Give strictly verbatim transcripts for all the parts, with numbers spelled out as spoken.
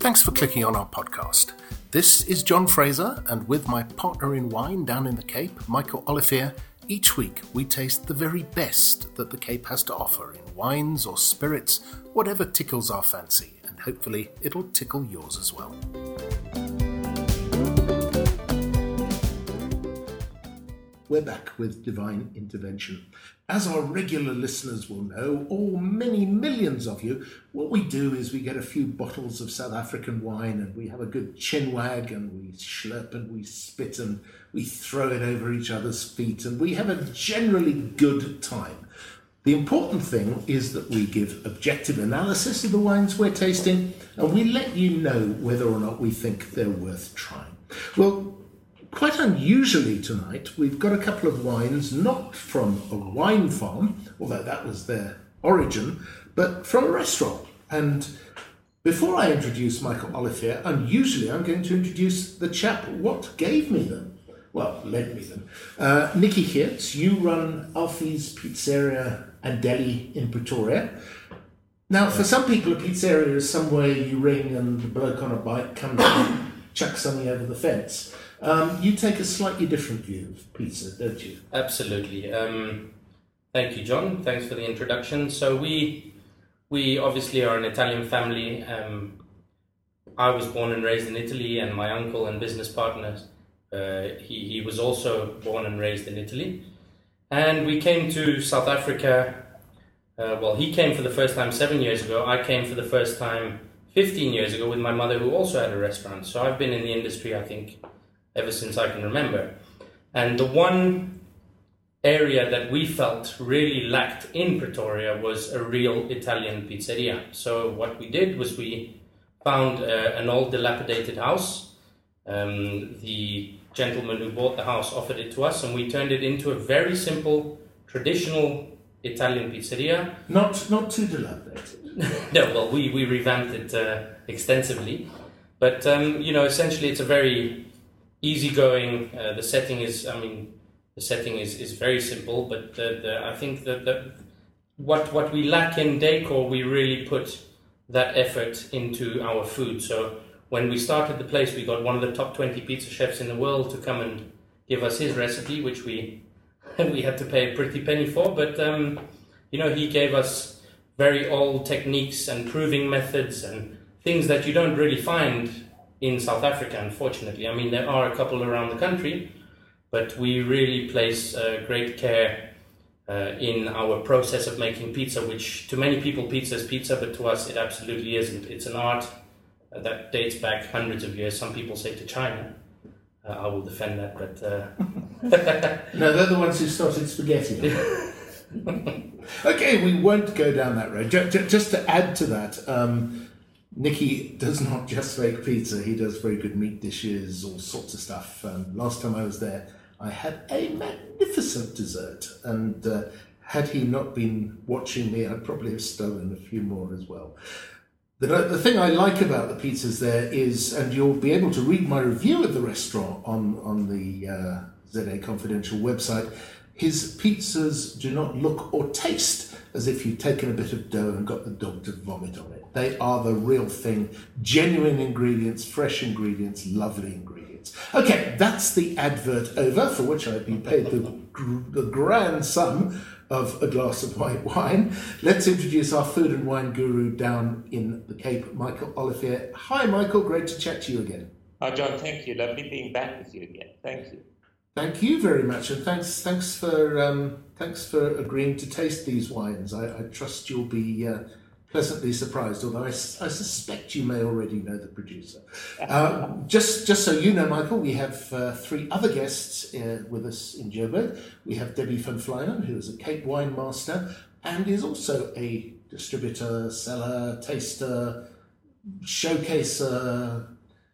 Thanks for clicking on our podcast. This is John Fraser, and with my partner in wine down in the Cape, Michael Olivier, each week we taste the very best that the Cape has to offer in wines or spirits, whatever tickles our fancy, and hopefully it'll tickle yours as well. We're back with Divine Intervention. As our regular listeners will know, or many millions of you, what we do is we get a few bottles of South African wine and we have a good chin wag and we slurp and we spit and we throw it over each other's feet and we have a generally good time. The important thing is that we give objective analysis of the wines we're tasting and we let you know whether or not we think they're worth trying. Well, quite unusually tonight, we've got a couple of wines not from a wine farm, although that was their origin, but from a restaurant. And before I introduce Michael Olivier, unusually I'm going to introduce the chap what gave me them. Well, lent me them. Uh, Nicky Geerts, you run Alfie's Pizzeria and Deli in Pretoria. Now, for some people, a pizzeria is somewhere you ring and the bloke on a bike comes and chucks something over the fence. Um, you take a slightly different view of pizza, don't you? Absolutely. Um, thank you, John. Thanks for the introduction. So we we obviously are an Italian family. Um, I was born and raised in Italy, and my uncle and business partner, uh, he, he was also born and raised in Italy. And we came to South Africa. Uh, well, he came for the first time seven years ago. I came for the first time fifteen years ago with my mother, who also had a restaurant. So I've been in the industry, I think, ever since I can remember. And the one area that we felt really lacked in Pretoria was a real Italian pizzeria. So what we did was we found uh, an old dilapidated house. Um, the gentleman who bought the house offered it to us, and we turned it into a very simple, traditional Italian pizzeria. Not not too dilapidated. No, well, we, we revamped it uh, extensively. But, um, you know, essentially it's a very easygoing. Uh, the setting is, I mean, the setting is, is very simple, but the, the, I think that the, what what we lack in decor, we really put that effort into our food. So when we started the place, we got one of the top twenty pizza chefs in the world to come and give us his recipe, which we we had to pay a pretty penny for. But um, you know, he gave us very old techniques and proving methods and things that you don't really find in South Africa, unfortunately. I mean, there are a couple around the country, but we really place uh, great care uh, in our process of making pizza, which to many people pizza is pizza, but to us it absolutely isn't. It's an art uh, that dates back hundreds of years. Some people say to China. Uh, I will defend that, but... Uh... No, they're the ones who started spaghetti. Okay, we won't go down that road. Just to add to that, um, Nicky does not just make pizza, he does very good meat dishes, all sorts of stuff. Um, last time I was there, I had a magnificent dessert, and uh, had he not been watching me, I'd probably have stolen a few more as well. The, the thing I like about the pizzas there is, and you'll be able to read my review of the restaurant on, on the uh, Z A Confidential website, his pizzas do not look or taste as if you've taken a bit of dough and got the dog to vomit on it. They are the real thing. Genuine ingredients, fresh ingredients, lovely ingredients. Okay, that's the advert over, for which I've been paid the, the grand sum of a glass of white wine. Let's introduce our food and wine guru down in the Cape, Michael Olivier. Hi, Michael. Great to chat to you again. Hi, John. Thank you. Lovely being back with you again. Thank you. Thank you very much, and thanks, thanks for, um, thanks for agreeing to taste these wines. I, I trust you'll be uh, pleasantly surprised, although I, I suspect you may already know the producer. Uh, just, just so you know, Michael, we have uh, three other guests uh, with us in Joburg. We have Debbie van Vleinen, who is a Cape wine master and is also a distributor, seller, taster, showcaser,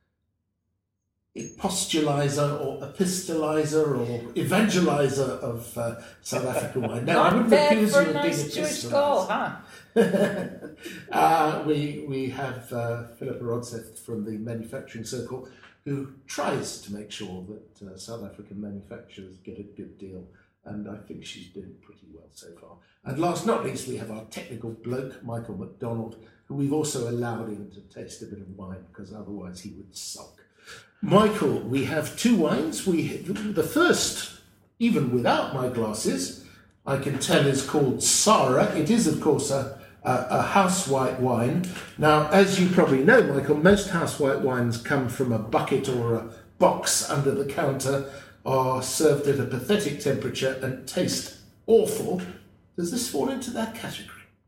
postulizer or epistolizer or evangelizer of uh, South African wine. Now, I wouldn't accuse you of being a epistolizer. Huh? uh, we we have uh, Philippa Rodseth from the Manufacturing Circle, who tries to make sure that uh, South African manufacturers get a good deal, and I think she's doing pretty well so far. And last not least, we have our technical bloke, Michael McDonald, who we've also allowed in to taste a bit of wine because otherwise he would sulk. Michael, we have two wines. We the first, even without my glasses, I can tell is called Sara. It is, of course, a, a, a house white wine. Now, as you probably know, Michael, most house white wines come from a bucket or a box under the counter, are served at a pathetic temperature and taste awful. Does this fall into that category?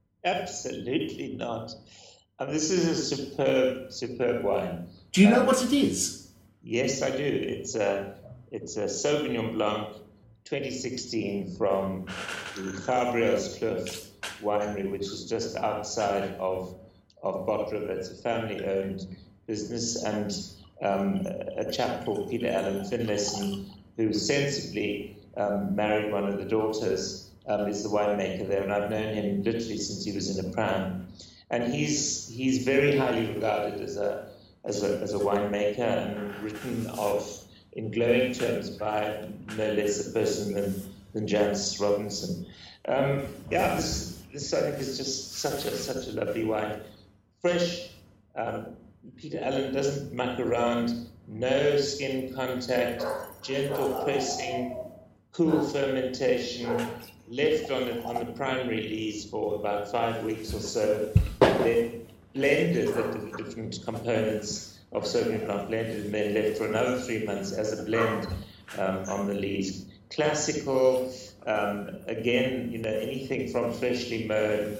Absolutely not. And this is a superb, superb wine. Do you know um, what it is? Yes, I do. It's a, it's a Sauvignon Blanc twenty sixteen from the Gabriel's Kloof winery, which is just outside of, of Bottrop. It's a family-owned business, and um, a chap called Peter Allen Finlayson, who sensibly um, married one of the daughters, um, is the winemaker there, and I've known him literally since he was in a pram. And he's he's very highly regarded as a as a as a winemaker, and written of in glowing terms by no less a person than than Jancis Robinson. Um, yeah, this this I think is just such a such a lovely wine, fresh. Um, Peter Allen doesn't muck around. No skin contact, gentle pressing, cool fermentation, left on the, on the primary lees for about five weeks or so, then blended the different components of Sauvignon Blanc, blended and then left for another three months as a blend um, on the lees. Classical, um, again, you know, anything from freshly mown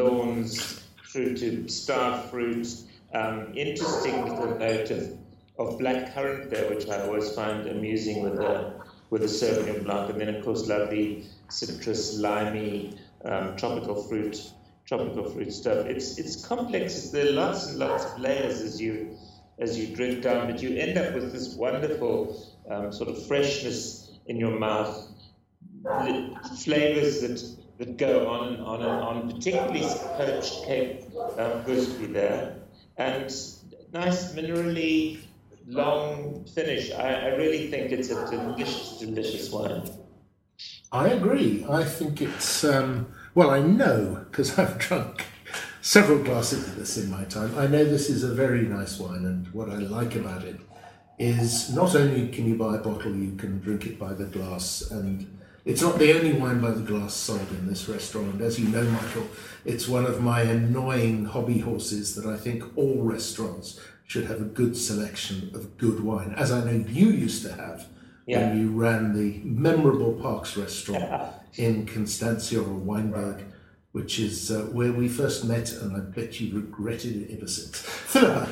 lawns through to star fruit. Um, interesting little note of of black currant there, which I always find amusing with a with a Sauvignon Blanc, and then of course lovely citrus, limey, um, tropical fruit, tropical fruit stuff. It's it's complex. It's, there are lots and lots of layers as you as you drink down, but you end up with this wonderful um, sort of freshness in your mouth, flavors that that go on and on and on. Particularly poached Cape um, gooseberry there, and nice minerally long finish. I, I really think it's a delicious, delicious wine. I agree. I think it's, um, well, I know, because I've drunk several glasses of this in my time, I know this is a very nice wine, and what I like about it is not only can you buy a bottle, you can drink it by the glass, and it's not the only wine by the glass sold in this restaurant. As you know, Michael, it's one of my annoying hobby horses that I think all restaurants should have a good selection of good wine, as I know you used to have yeah. when you ran the memorable Parks restaurant yeah. in Constantia or Weinberg, which is uh, where we first met, and I bet you've regretted it ever since. Philippa.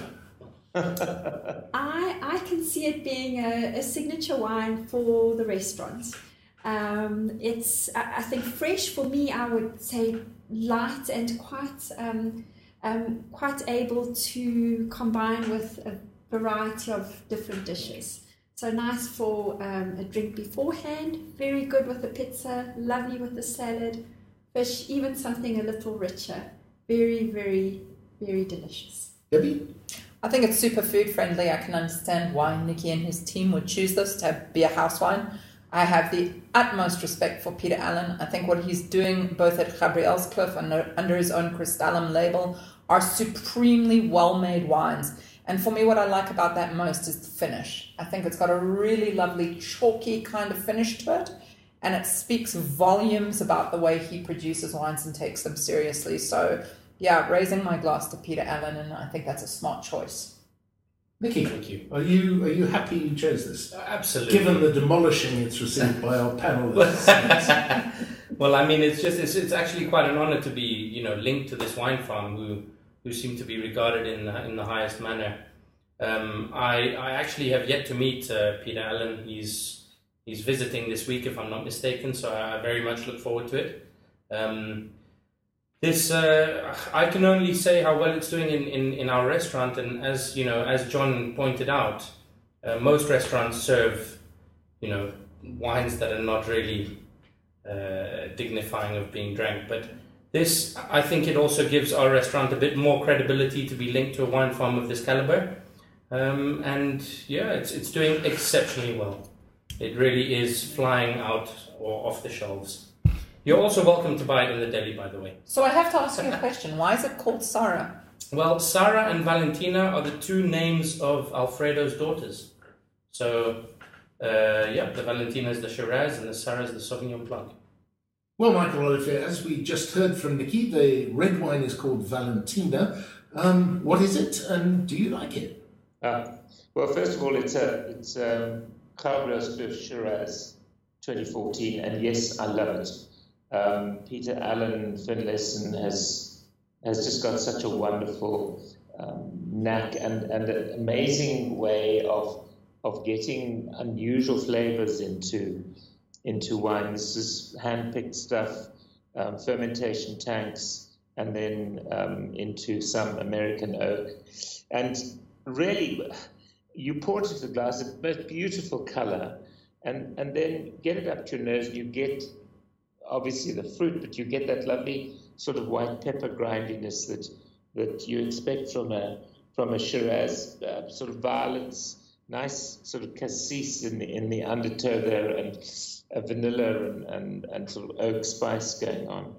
I, I can see it being a, a signature wine for the restaurant. Um, it's, I, I think, fresh for me, I would say light and quite... Um, Um, quite able to combine with a variety of different dishes. So nice for um, a drink beforehand, very good with a pizza, lovely with a salad, fish, even something a little richer. Very, very, very delicious. Debbie? I think it's super food friendly. I can understand why Nicky and his team would choose this to be a house wine. I have the utmost respect for Peter Allen. I think what he's doing both at Gabriel's Kloof and under his own Crystallum label are supremely well-made wines. And for me, what I like about that most is the finish. I think it's got a really lovely chalky kind of finish to it, and it speaks volumes about the way he produces wines and takes them seriously. So yeah, raising my glass to Peter Allen, and I think that's a smart choice. Nicky, thank you. Are you are you happy you chose this? Absolutely. Given the demolishing it's received by our panelists. Well, I mean, it's just it's, it's actually quite an honor to be you know linked to this wine farm who who seem to be regarded in the, in the highest manner. Um, I I actually have yet to meet uh, Peter Allen. He's he's visiting this week, if I'm not mistaken. So I very much look forward to it. Um, This, uh, I can only say how well it's doing in, in, in our restaurant, and as you know, as John pointed out, uh, most restaurants serve, you know, wines that are not really uh, dignifying of being drank. But this, I think, it also gives our restaurant a bit more credibility to be linked to a wine farm of this caliber, um, and yeah, it's it's doing exceptionally well. It really is flying out or off the shelves. You're also welcome to buy it in the deli, by the way. So I have to ask you a question. Why is it called Sara? Well, Sarah and Valentina are the two names of Alfredo's daughters. So, uh, yeah, the Valentina is the Shiraz and the Sarah is the Sauvignon Blanc. Well, Michael Olivier, as we just heard from Nikki, the red wine is called Valentina. Um, what is it, and do you like it? Uh, well, first of all, it's a it's um, Gabriel's Kloof Shiraz twenty fourteen, and yes, I love it. Um, Peter Allen Finlayson has has just got such a wonderful um, knack and, and an amazing way of of getting unusual flavors into into wine. This is hand-picked stuff, um, fermentation tanks, and then um, into some American oak. And really, you pour it into the glass, it's the most beautiful color, and, and then get it up to your nose, and you get obviously the fruit, but you get that lovely sort of white pepper grindiness that that you expect from a from a Shiraz, uh, sort of violets, nice sort of cassis in the in the undertow there, and a vanilla and, and, and sort of oak spice going on.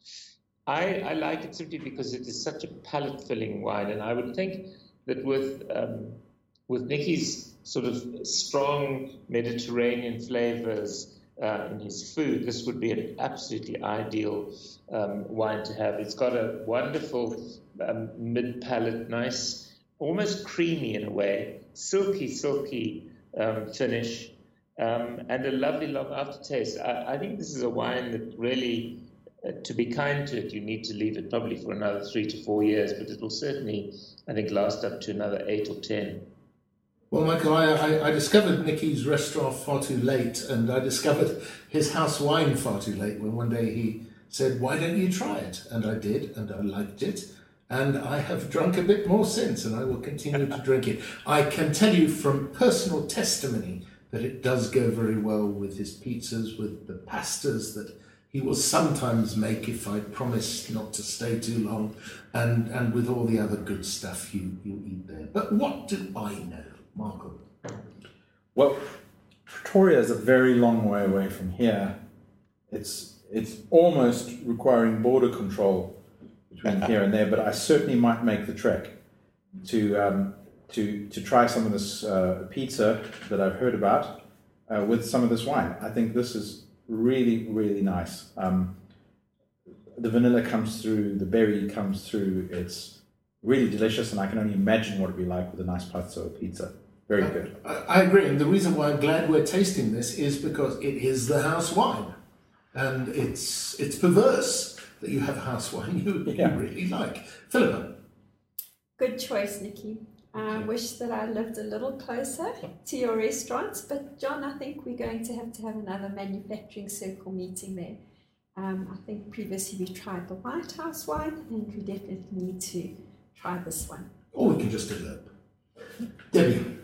I, I like it simply because it is such a palate-filling wine, and I would think that with um, with Nikki's sort of strong Mediterranean flavors uh, in his food, this would be an absolutely ideal um, wine to have. It's got a wonderful um, mid-palate, nice, almost creamy in a way, silky, silky um, finish, um, and a lovely long aftertaste. I, I think this is a wine that really, uh, to be kind to it, you need to leave it probably for another three to four years, but it will certainly, I think, last up to another eight or ten. Well, Michael, I, I, I discovered Nicky's restaurant far too late, and I discovered his house wine far too late when one day he said, "Why don't you try it?" And I did, and I liked it, and I have drunk a bit more since, and I will continue to drink it. I can tell you from personal testimony that it does go very well with his pizzas, with the pastas that he will sometimes make if I promise not to stay too long, and, and with all the other good stuff you, you eat there. But what do I know, Marco? Well, Pretoria is a very long way away from here. It's it's almost requiring border control between here and there, but I certainly might make the trek to um, to to try some of this uh, pizza that I've heard about uh, with some of this wine. I think this is really, really nice. Um, the vanilla comes through, the berry comes through. It's really delicious, and I can only imagine what it'd be like with a nice pasta or pizza. Very good. I, I agree, and the reason why I'm glad we're tasting this is because it is the house wine, and it's it's perverse that you have house wine you, Yeah. you really like. Philippa. Good choice, Nikki. I wish that I lived a little closer to your restaurants, but John, I think we're going to have to have another manufacturing circle meeting there. Um, I think previously we tried the White House wine, and we definitely need to try this one. Or we can just elope. Debbie.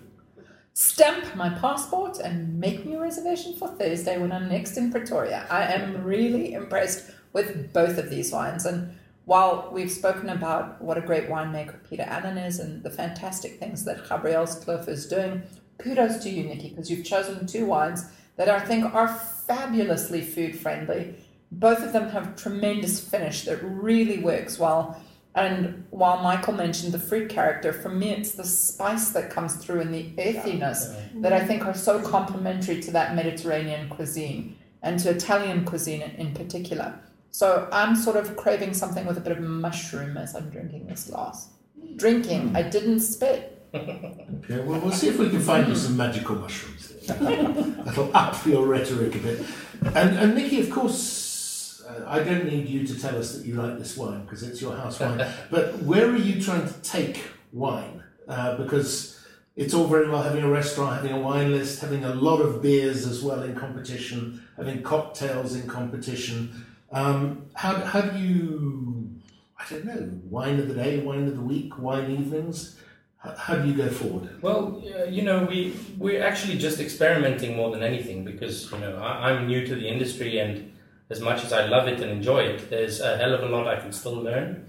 Stamp my passport and make me a reservation for Thursday when I'm next in Pretoria. I am really impressed with both of these wines, and while we've spoken about what a great winemaker Peter Allen is and the fantastic things that Gabriel's Kloof is doing, kudos to you, Nikki, because you've chosen two wines that I think are fabulously food-friendly. Both of them have tremendous finish that really works well. And while Michael mentioned the fruit character, for me it's the spice that comes through and the earthiness that I think are so complementary to that Mediterranean cuisine and to Italian cuisine in particular. So I'm sort of craving something with a bit of mushroom as I'm drinking this glass. Drinking, I didn't spit. Okay, well, we'll see if we can find you some magical mushrooms. That'll up your rhetoric a bit. And, and Nikki, of course, uh, I don't need you to tell us that you like this wine because it's your house wine. But where are you trying to take wine? Uh, because it's all very well having a restaurant, having a wine list, having a lot of beers as well in competition, having cocktails in competition. Um, how, how do you, I don't know, wine of the day, wine of the week, wine evenings? How, how do you go forward? Well, uh, you know, we, we're actually just experimenting more than anything because, you know, I, I'm new to the industry, and as much as I love it and enjoy it, there's a hell of a lot I can still learn.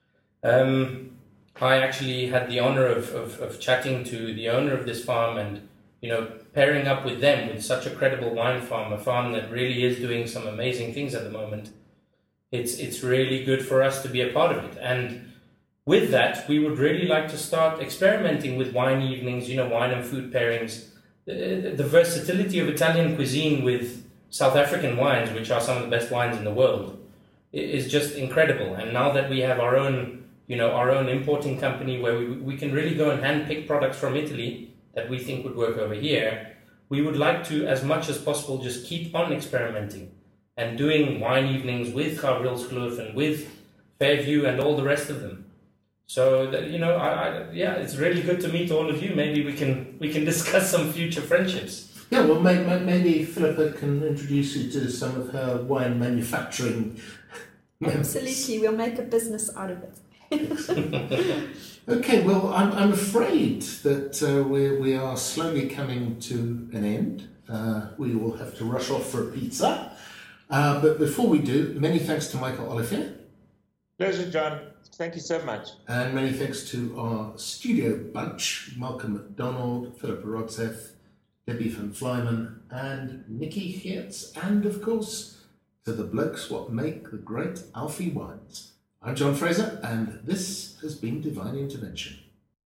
Um, I actually had the honor of, of, of chatting to the owner of this farm and, you know, pairing up with them, with such a credible wine farm, a farm that really is doing some amazing things at the moment. It's it's really good for us to be a part of it. And with that, we would really like to start experimenting with wine evenings, you know, wine and food pairings. The, the versatility of Italian cuisine with South African wines, which are some of the best wines in the world, is just incredible. And now that we have our own, you know, our own importing company where we, we can really go and handpick products from Italy that we think would work over here, we would like to, as much as possible, just keep on experimenting and doing wine evenings with Gabrielskloof and with Fairview and all the rest of them. So that, you know, I, I, yeah, it's really good to meet all of you. Maybe we can we can discuss some future friendships. Yeah, well, may, may, maybe Philippa can introduce you to some of her wine manufacturing. Absolutely, we'll make a business out of it. Okay, well, I'm, I'm afraid that uh, we, we are slowly coming to an end. Uh, we will have to rush off for a pizza. Uh, but before we do, many thanks to Michael Olivier. Pleasure, John. Thank you so much. And many thanks to our studio bunch, Malcolm McDonald, Philippa Rodzef, Debbie van Vlymen, and Nikki Geertz, and of course, to the blokes what make the great Alfie wines. I'm John Fraser, and this has been Divine Intervention.